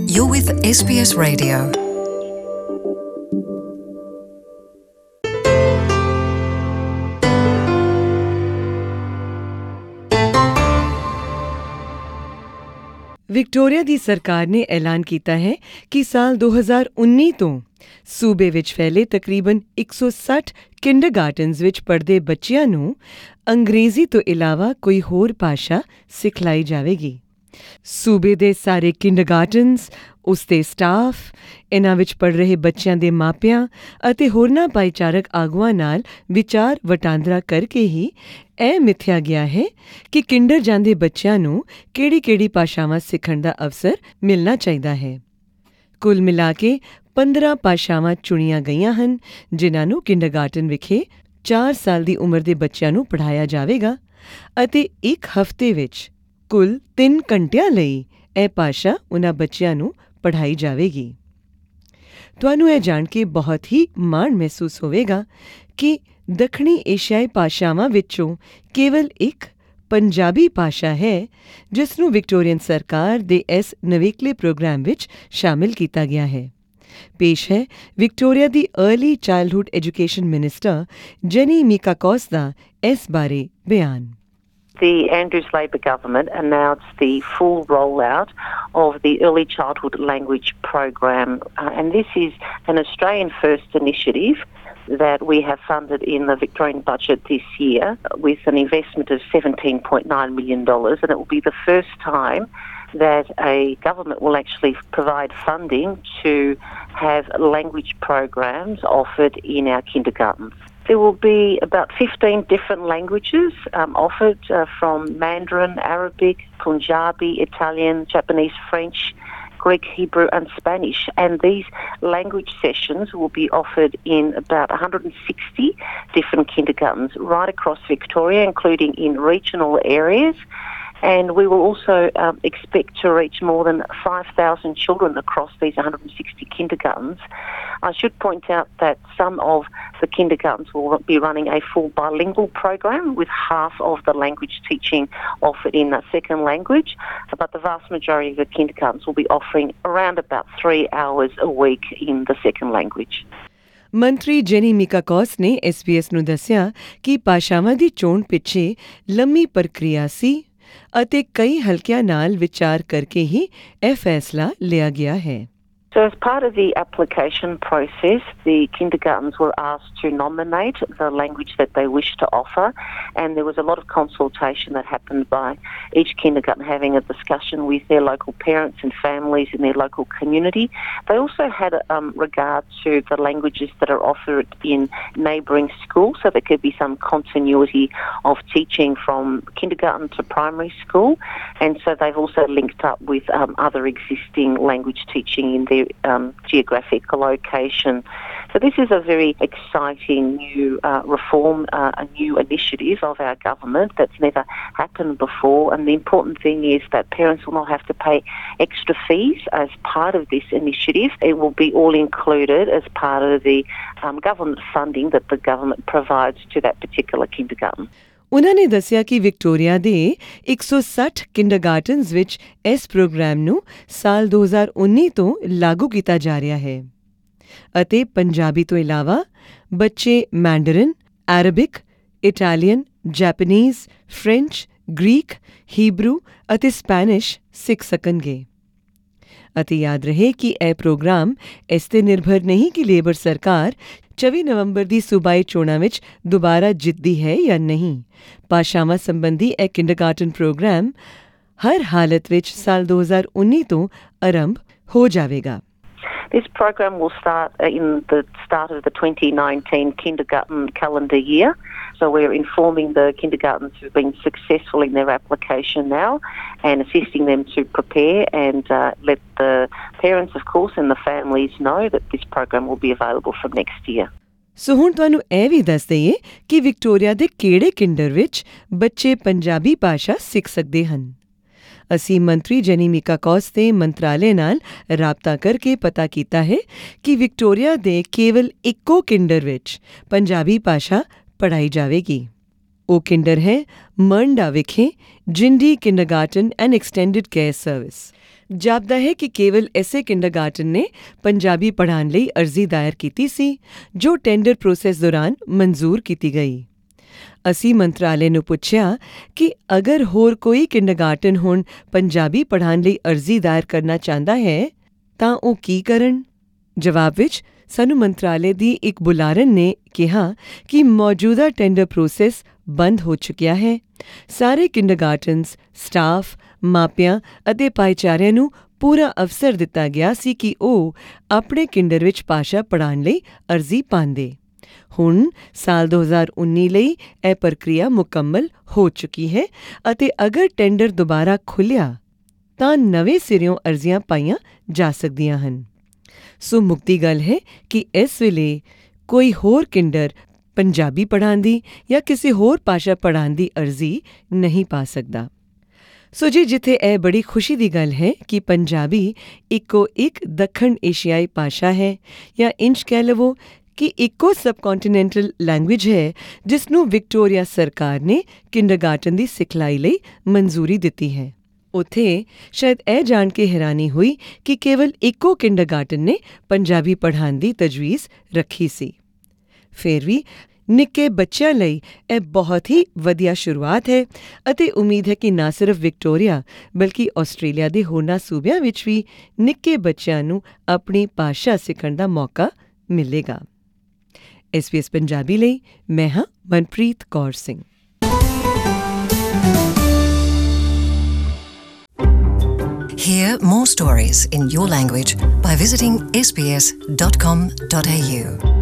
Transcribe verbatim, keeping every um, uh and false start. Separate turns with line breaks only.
You're with S B S Radio.
Victoria ਦੀ ਸਰਕਾਰ ਨੇ ਐਲਾਨ ਕੀਤਾ ਹੈ ਕਿ ਸਾਲ ਦੋ ਹਜ਼ਾਰ ਉੱਨੀ ਤੋਂ ਸੂਬੇ ਵਿੱਚ ਫੈਲੇ ਤਕਰੀਬਨ ਇੱਕ ਸੌ ਸੱਠ ਕਿੰਡਰਗਾਰਟਨਜ਼ ਵਿੱਚ ਪੜ੍ਹਦੇ ਬੱਚਿਆਂ ਨੂੰ ਅੰਗਰੇਜ਼ੀ ਤੋਂ ਇਲਾਵਾ ਕੋਈ ਹੋਰ ਭਾਸ਼ਾ ਸਿਖਲਾਈ ਜਾਵੇਗੀ। ਸੂਬੇ ਦੇ ਸਾਰੇ ਕਿੰਡਰਗਾਰਟਨਜ਼, ਉਸ ਦੇ ਸਟਾਫ, ਇਨ੍ਹਾਂ ਵਿੱਚ ਪੜ੍ਹ ਰਹੇ ਬੱਚਿਆਂ ਦੇ ਮਾਪਿਆਂ ਅਤੇ ਹੋਰਨਾਂ ਭਾਈਚਾਰਕ ਆਗੂਆਂ ਨਾਲ ਵਿਚਾਰ ਵਟਾਂਦਰਾ ਕਰਕੇ ਹੀ ਇਹ ਮਿਥਿਆ ਗਿਆ ਹੈ ਕਿ ਕਿੰਡਰ ਜਾਂਦੇ ਬੱਚਿਆਂ ਨੂੰ ਕਿਹੜੀ-ਕਿਹੜੀ ਭਾਸ਼ਾਵਾਂ ਸਿੱਖਣ ਦਾ ਅਵਸਰ ਮਿਲਣਾ ਚਾਹੀਦਾ ਹੈ। ਕੁੱਲ ਮਿਲਾ ਕੇ ਪੰਦਰਾਂ ਭਾਸ਼ਾਵਾਂ ਚੁਣੀਆਂ ਗਈਆਂ ਹਨ, ਜਿਨ੍ਹਾਂ ਨੂੰ ਕਿੰਡਰਗਾਰਟਨ ਵਿਖੇ ਚਾਰ ਸਾਲ ਦੀ ਉਮਰ ਦੇ ਬੱਚਿਆਂ ਨੂੰ ਪੜ੍ਹਾਇਆ ਜਾਵੇਗਾ ਅਤੇ ਇੱਕ ਹਫ਼ਤੇ ਵਿੱਚ ਕੁੱਲ ਤਿੰਨ ਘੰਟਿਆਂ ਲਈ ਇਹ ਭਾਸ਼ਾ ਉਨ੍ਹਾਂ ਬੱਚਿਆਂ ਨੂੰ ਪੜ੍ਹਾਈ ਜਾਵੇਗੀ। ਤੁਹਾਨੂੰ ਇਹ ਜਾਣ ਕੇ ਬਹੁਤ ਹੀ ਮਾਣ ਮਹਿਸੂਸ ਹੋਵੇਗਾ ਕਿ ਦੱਖਣੀ ਏਸ਼ੀਆਈ ਭਾਸ਼ਾਵਾਂ ਵਿੱਚੋਂ ਕੇਵਲ ਇੱਕ ਪੰਜਾਬੀ ਭਾਸ਼ਾ ਹੈ ਜਿਸ ਨੂੰ ਵਿਕਟੋਰੀਅਨ ਸਰਕਾਰ ਦੇ ਇਸ ਨਵੇਕਲੇ ਪ੍ਰੋਗਰਾਮ ਵਿੱਚ ਸ਼ਾਮਿਲ ਕੀਤਾ ਗਿਆ ਹੈ। ਪੇਸ਼ ਹੈ ਵਿਕਟੋਰੀਆ ਦੀ early childhood education minister Jenny Mikakos ਦਾ ਇਸ ਬਾਰੇ ਬਿਆਨ।
The Andrews Labor government announced the full rollout of the Early Childhood Language Program, uh, and this is an Australian first initiative that we have funded in the Victorian budget this year with an investment of seventeen point nine million dollars, and it will be the first time that a government will actually provide funding to have language programs offered in our kindergartens. There will be about fifteen different languages um, offered uh, from Mandarin, Arabic, Punjabi, Italian, Japanese, French, Greek, Hebrew and Spanish. And these language sessions will be offered in about one hundred sixty different kindergartens right across Victoria, including in regional areas. And we will also um, expect to reach more than five thousand children across these one hundred sixty kindergartens. I should point out that some of the kindergartens will be running a full bilingual program with half of the language teaching offered in a second language, but the vast majority of the kindergartens will be offering around about three hours a week in the second language.
ਮੰਤਰੀ ਜੈਨੀ ਮੀਕਾਕੋਸ ਨੇ S B S ਨੂੰ ਦੱਸਿਆ ਕਿ ਭਾਸ਼ਾਵਾਂ ਦੀ ਚੋਣ ਪਿੱਛੇ ਲੰਮੀ ਪ੍ਰਕਿਰਿਆ ਸੀ ਅਤੇ ਕਈ ਹਲਕਿਆਂ ਨਾਲ ਵਿਚਾਰ ਕਰਕੇ ਹੀ ਇਹ ਫੈਸਲਾ ਲਿਆ ਗਿਆ ਹੈ।
So as part of the application process, the kindergartens were asked to nominate the language that they wish to offer, and there was a lot of consultation that happened by each kindergarten having a discussion with their local parents and families in their local community. They also had um, regard to the languages that are offered in neighbouring schools, so there could be some continuity of teaching from kindergarten to primary school, and so they've also linked up with um, other existing language teaching in their Um, geographic location. So this is a very exciting new uh, reform, uh, a new initiative of our government that's never happened before, and the important thing is that parents will not have to pay extra fees as part of this initiative. It will be all included as part of the um, government funding that the government provides to that particular kindergarten.
ਉਨ੍ਹਾਂ ਨੇ ਦੱਸਿਆ ਕਿ Victoria ਦੇ ਇੱਕ ਸੌ ਸੱਠ ਕਿੰਡਰਗਾਰਟਨਜ਼ ਵਿੱਚ ਇਸ ਪ੍ਰੋਗਰਾਮ ਨੂੰ ਸਾਲ ਦੋ ਹਜ਼ਾਰ ਉੱਨੀ ਤੋਂ ਲਾਗੂ ਕੀਤਾ ਜਾ ਰਿਹਾ ਹੈ ਅਤੇ ਪੰਜਾਬੀ ਤੋਂ ਇਲਾਵਾ ਬੱਚੇ Mandarin, Arabic, Italian, Japanese, French, Greek, Hebrew ਅਤੇ ਸਪੈਨਿਸ਼ ਸਿੱਖ ਸਕਣਗੇ। ਅਤੇ ਯਾਦ ਰਹੇ ਕਿ ਇਹ ਪ੍ਰੋਗਰਾਮ ਇਸ 'ਤੇ ਨਿਰਭਰ ਨਹੀਂ ਕਿ ਲੇਬਰ ਸਰਕਾਰ ਚੌਵੀ ਨਵੰਬਰ ਦੀ ਸੂਬਾਈ ਚੋਣਾਂ ਵਿੱਚ ਦੁਬਾਰਾ ਜਿੱਤਦੀ ਹੈ ਜਾਂ ਨਹੀਂ। ਭਾਸ਼ਾਵਾਂ ਸੰਬੰਧੀ ਇਹ ਕਿੰਡਰਗਾਰਟਨ ਪ੍ਰੋਗਰਾਮ ਹਰ ਹਾਲਤ ਵਿੱਚ ਸਾਲ ਦੋ ਹਜ਼ਾਰ ਉੱਨੀ ਤੋਂ ਆਰੰਭ ਹੋ ਜਾਵੇਗਾ।
This program will start in the start of the twenty nineteen kindergarten calendar year. So we're informing the kindergartens who've been successful in their application now and assisting them to prepare and uh, let the parents, of course, and the families know that this program will be available from next year.
ਸੋ ਹੁਣ ਤੁਹਾਨੂੰ ਇਹ ਵੀ ਦੱਸ ਦਈਏ ਕਿ Victoria ਦੇ ਕਿਹੜੇ Kinder ਵਿੱਚ ਬੱਚੇ ਪੰਜਾਬੀ ਭਾਸ਼ਾ ਸਿੱਖ ਸਕਦੇ ਹਨ। ਅਸੀਂ ਮੰਤਰੀ ਜੈਨੀ ਮੀਕਾਕੋਸ ਦੇ ਮੰਤਰਾਲੇ ਨਾਲ ਰਾਬਤਾ ਕਰਕੇ ਪਤਾ ਕੀਤਾ ਹੈ ਕਿ ਵਿਕਟੋਰੀਆ ਦੇ ਕੇਵਲ ਇੱਕੋ ਕਿੰਡਰ ਵਿੱਚ ਪੰਜਾਬੀ ਭਾਸ਼ਾ ਪੜ੍ਹਾਈ ਜਾਵੇਗੀ। ਉਹ ਕਿੰਡਰ ਹੈ ਮਰਨਡਾ ਵਿਖੇ Jindi kindergarten and extended care service. ਜਾਪਦਾ ਹੈ ਕਿ ਕੇਵਲ ਐਸੇ ਕਿੰਡਰਗਾਰਟਨ ਨੇ ਪੰਜਾਬੀ ਪੜ੍ਹਾਉਣ ਲਈ ਅਰਜ਼ੀ ਦਾਇਰ ਕੀਤੀ ਸੀ ਜੋ ਟੈਂਡਰ ਪ੍ਰੋਸੈਸ ਦੌਰਾਨ ਮਨਜ਼ੂਰ ਕੀਤੀ ਗਈ। ਅਸੀਂ ਮੰਤਰਾਲੇ ਨੂੰ ਪੁੱਛਿਆ ਕਿ ਅਗਰ ਹੋਰ ਕੋਈ ਕਿੰਡਰਗਾਰਟਨ ਹੁਣ ਪੰਜਾਬੀ ਪੜ੍ਹਾਉਣ ਲਈ ਅਰਜ਼ੀ ਦਾਇਰ ਕਰਨਾ ਚਾਹੁੰਦਾ ਹੈ ਤਾਂ ਉਹ ਕੀ ਕਰਨ। ਜਵਾਬ ਵਿੱਚ ਸਾਨੂੰ ਮੰਤਰਾਲੇ ਦੀ ਇੱਕ ਬੁਲਾਰਨ ਨੇ ਕਿਹਾ ਕਿ ਮੌਜੂਦਾ ਟੈਂਡਰ ਪ੍ਰੋਸੈਸ ਬੰਦ ਹੋ ਚੁੱਕਿਆ ਹੈ। ਸਾਰੇ ਕਿੰਡਰਗਾਰਟਨਸ, ਸਟਾਫ, ਮਾਪਿਆਂ ਅਤੇ ਭਾਈਚਾਰਿਆਂ ਨੂੰ ਪੂਰਾ ਅਵਸਰ ਦਿੱਤਾ ਗਿਆ ਸੀ ਕਿ ਉਹ ਆਪਣੇ ਕਿੰਡਰ ਵਿੱਚ ਭਾਸ਼ਾ ਪੜ੍ਹਾਉਣ ਲਈ ਅਰਜ਼ੀ ਪਾਉਂਦੇ। ਹੁਣ ਸਾਲ ਦੋ ਹਜ਼ਾਰ ਉੱਨੀ ਲਈ ਇਹ ਪ੍ਰਕਿਰਿਆ ਮੁਕੰਮਲ ਹੋ ਚੁੱਕੀ ਹੈ ਅਤੇ ਅਗਰ ਟੈਂਡਰ ਦੁਬਾਰਾ ਖੁੱਲ੍ਹਿਆ ਤਾਂ ਨਵੇਂ ਸਿਰਿਓਂ ਅਰਜ਼ੀਆਂ ਪਾਈਆਂ ਜਾ ਸਕਦੀਆਂ ਹਨ। ਸੋ ਮੁਕਤੀ ਗੱਲ ਹੈ ਕਿ ਇਸ ਵੇਲੇ ਕੋਈ ਹੋਰ ਕਿੰਡਰ ਪੰਜਾਬੀ ਪੜ੍ਹਾਉਣ ਦੀ ਜਾਂ ਕਿਸੇ ਹੋਰ ਭਾਸ਼ਾ ਪੜ੍ਹਾਉਣ ਦੀ ਅਰਜ਼ੀ ਨਹੀਂ ਪਾ ਸਕਦਾ। ਸੋ ਜੀ, ਜਿੱਥੇ ਇਹ ਬੜੀ ਖੁਸ਼ੀ ਦੀ ਗੱਲ ਹੈ ਕਿ ਪੰਜਾਬੀ ਇੱਕੋ ਇੱਕ ਦੱਖਣ ਏਸ਼ੀਆਈ ਭਾਸ਼ਾ ਹੈ ਜਾਂ ਇੰਝ ਕਹਿ ਲਵੋ ਕਿ ਇੱਕੋ ਸਬਕੌਂਟੀਨੈਂਟਲ ਲੈਂਗੁਏਜ ਹੈ ਜਿਸ ਨੂੰ ਵਿਕਟੋਰੀਆ ਸਰਕਾਰ ਨੇ ਕਿੰਡਰਗਾਰਟਨ ਦੀ ਸਿਖਲਾਈ ਲਈ ਮਨਜ਼ੂਰੀ ਦਿੱਤੀ ਹੈ। ਉੱਥੇ ਸ਼ਾਇਦ ਇਹ ਜਾਣ ਕੇ ਹੈਰਾਨੀ ਹੋਈ ਕਿ ਕੇਵਲ ਇੱਕੋ ਕਿੰਡਰਗਾਰਟਨ ਨੇ ਪੰਜਾਬੀ ਪੜ੍ਹਾਉਣ ਦੀ ਤਜਵੀਜ਼ ਰੱਖੀ ਸੀ। ਫਿਰ ਵੀ ਨਿੱਕੇ ਬੱਚਿਆਂ ਲਈ ਇਹ ਬਹੁਤ ਹੀ ਵਧੀਆ ਸ਼ੁਰੂਆਤ ਹੈ ਅਤੇ ਉਮੀਦ ਹੈ ਕਿ ਨਾ ਸਿਰਫ ਵਿਕਟੋਰੀਆ ਬਲਕਿ ਆਸਟ੍ਰੇਲੀਆ ਦੇ ਹੋਰਨਾਂ ਸੂਬਿਆਂ ਵਿੱਚ ਵੀ ਨਿੱਕੇ ਬੱਚਿਆਂ ਨੂੰ ਆਪਣੀ ਭਾਸ਼ਾ ਸਿੱਖਣ ਦਾ ਮੌਕਾ ਮਿਲੇਗਾ। ਐਸ ਬੀ ਐਸ ਪੰਜਾਬੀ ਲਈ ਮੈਂ ਹਾਂ Manpreet Kaur Singh.
Hear more stories in your language by visiting s b s dot com dot a u.